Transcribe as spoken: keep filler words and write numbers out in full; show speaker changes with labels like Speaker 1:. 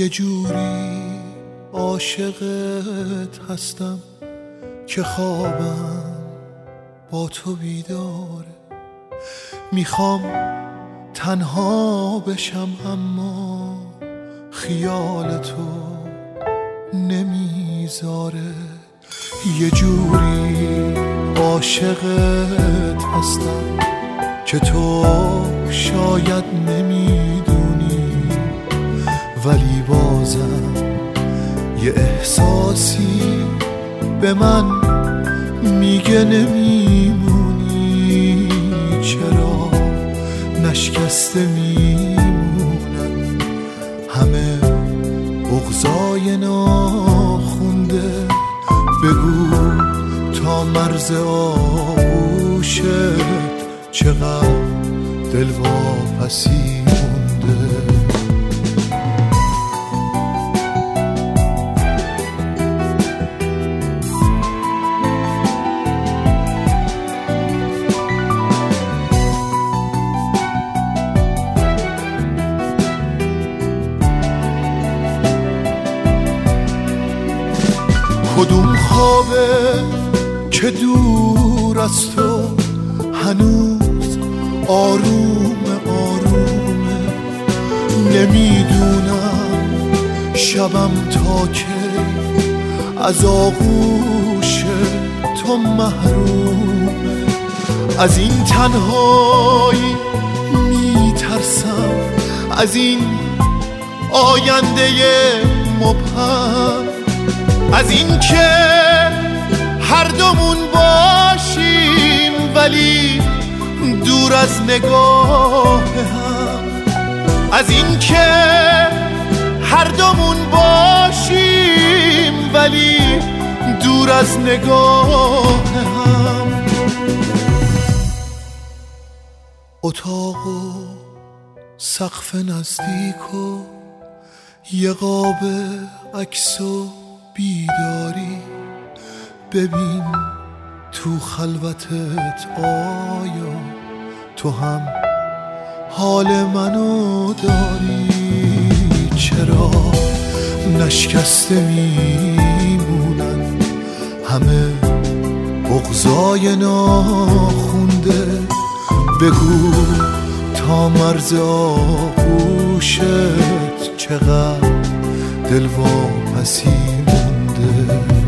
Speaker 1: یه جوری عاشقت هستم که خوابم با تو بیداره. میخوام تنها بشم اما خیال تو نمیذاره. یه جوری عاشقت هستم که تو شاید نمیدونی، ولی بازم یه احساسی به من میگه نمیمونی. چرا نشکسته میمونن همه بغضای ناخونده؟ بگو تا مرز آغوشت چقدر دلواپسی مونده. کدوم خوابه که دور از تو هنوز آروم آرومه؟ نمیدونم شبم تا کی از آغوش تو محرومه. از این تنهایی میترسم، از این آینده مبهم، از این که هر دومون باشیم ولی دور از نگاه هم، از این که هر دومون باشیم ولی دور از نگاه هم. اتاق و سقف نزدیک و یه قاب عکس و بیداری، ببین تو خلوتت آیا تو هم حال منو داری؟ چرا نشکسته میمونن همه بغضای ناخونده؟ بگو تا مرز آغوشت چقدر دلواپسی مونده.